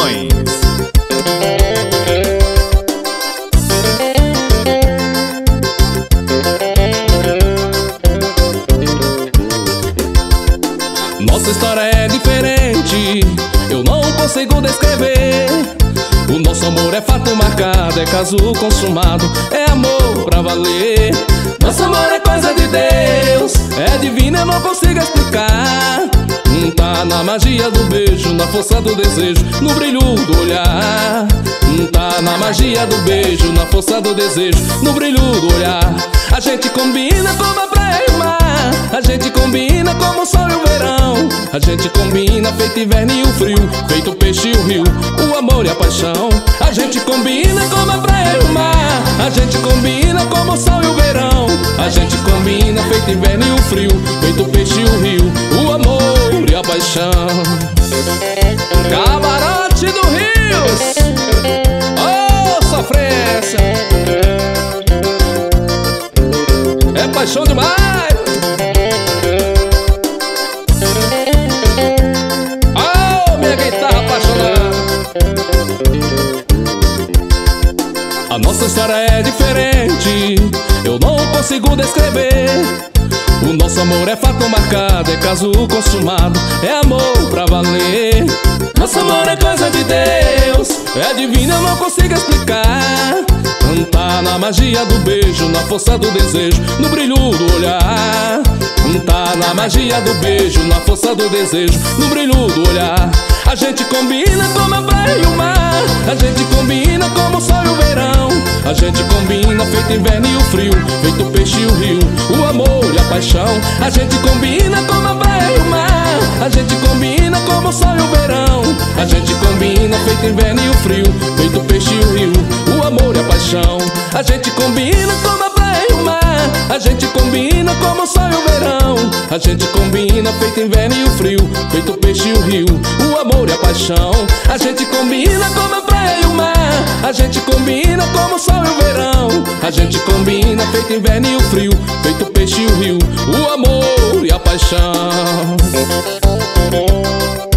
Produções. Nossa história é diferente, eu não consigo descrever. O nosso amor é fato marcado, é caso consumado, é amor pra valer. Nosso amor é coisa de Deus, é divino, eu não consigo explicar. Tá na magia do beijo, na força do desejo, no brilho do olhar. Tá na magia do beijo, na força do desejo, no brilho do olhar. A gente combina como a praia e o mar, a gente combina como o sol e o verão. A gente combina feito inverno e o frio, feito o peixe e o rio, o amor e a paixão. A gente combina como a praia e o mar, a gente combina como o sol e o verão. A gente combina feito inverno e o frio, feito o peixe e o rio, o amor e a paixão. Camarote do Rios, oh sofrência, é paixão demais. Oh, minha guitarra apaixonada. A nossa história é diferente, eu não consigo descrever. O nosso amor é fato marcado, é caso consumado, é amor pra valer. Nosso amor é coisa de Deus, é divino, eu não consigo explicar. Tá na magia do beijo, na força do desejo, no brilho do olhar. Tá na magia do beijo, na força do desejo, no brilho do olhar. A gente combina como a praia e o mar, a gente combina como o sol e o verão. A gente combina feito inverno e o frio, feito o peixe e o rio, o amor e a paixão. A gente combina como a praia e o mar, a gente combina como o sol e o verão. A gente combina feito inverno e o frio, feito o peixe e o rio, o amor e a paixão. A gente combina como a praia e o mar, a gente combina como o sol e o verão. A gente combina feito inverno e o frio, feito o peixe e o rio, o amor e a paixão. A gente combina como a praia e o mar, a gente combina como o sol e o verão. A gente combina feito inverno e o frio, feito o peixe e o rio, o amor e a paixão.